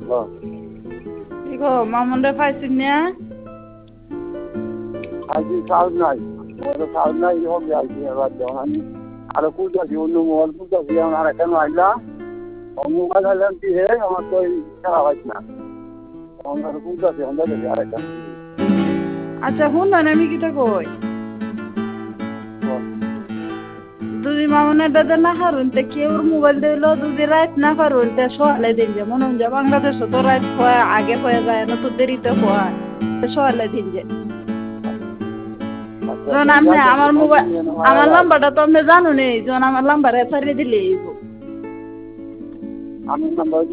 বাহ, কি গো মামুনরে পাইছিস না? আজকে সাউন্ড নাই, ওর সাউন্ড নাই হবে আজকে এবার যখন আর কুলতাছি অন্য মোবাইল কুলতাছি এখন আর কেন আইলা মোবাইল আইলাম কি হে আমার তো খারাপ হয় না আমার কুলতাছি আমরা দেখি আর একটা আচ্ছা শুন না আমি কিটা কই যদি মামুনের দাদা না হারুন তে কেউ মোবাইল দিল যদি রাত না পারুন তে সকালে দিন যে মনে হয় বাংলাদেশে তো রাত হয় আগে হয়ে যায় না তো দেরিতে হয় সকালে দিন যে যখন আপনি আমার মোবাইল আমার নাম্বারটা তো আপনি জানুন যখন আমার নাম্বারে ছাড়িয়ে দিলে আমি নাম্বার